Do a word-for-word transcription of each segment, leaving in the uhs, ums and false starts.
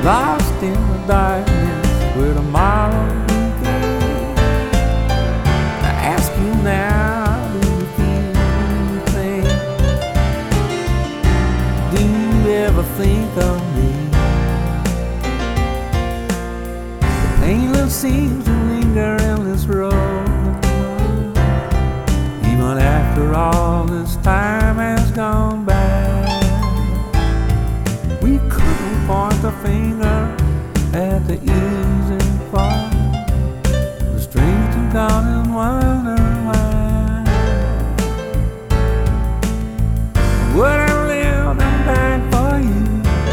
lost in the darkness where tomorrow begins. I ask you now, do you feel anything? Do you ever think of me? The pain that seems to linger in this road, even after all this time has gone by. We couldn't point the finger at the easy fall. The strength to gone and wonder why. Would I live and die for you?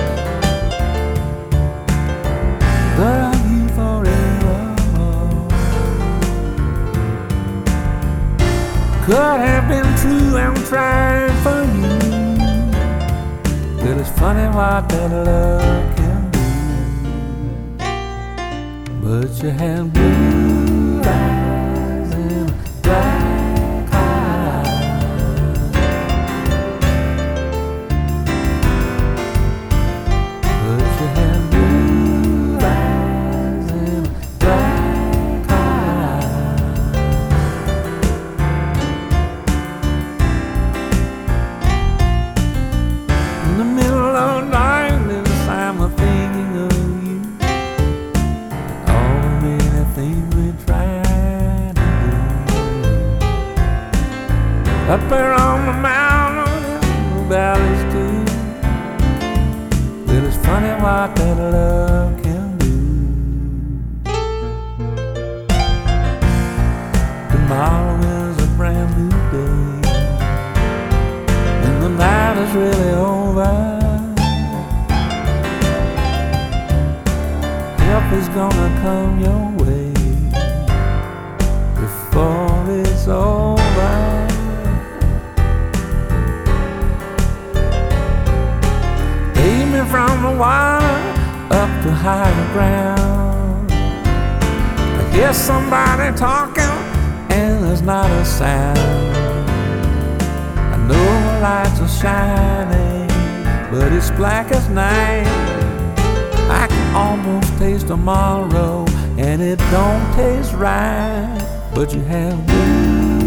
Love you forevermore. Could have been true and tried for you. But it's funny what that love can do. But you had blue eyes and black eyes. But you had blue eyes and black eyes. In the middle of darkness, I'm a thinking of you. All the many things we tried to do. Up there on the mountain, the valleys too. But it's funny what that love can do. Tomorrow is a brand new day, and the night is really over. Help is gonna come your way before it's over. Lead me from the water up to higher ground. I hear somebody talking and there's not a sound. I know the lights are shining, but it's black as night. I can almost taste tomorrow, and it don't taste right. But you have blue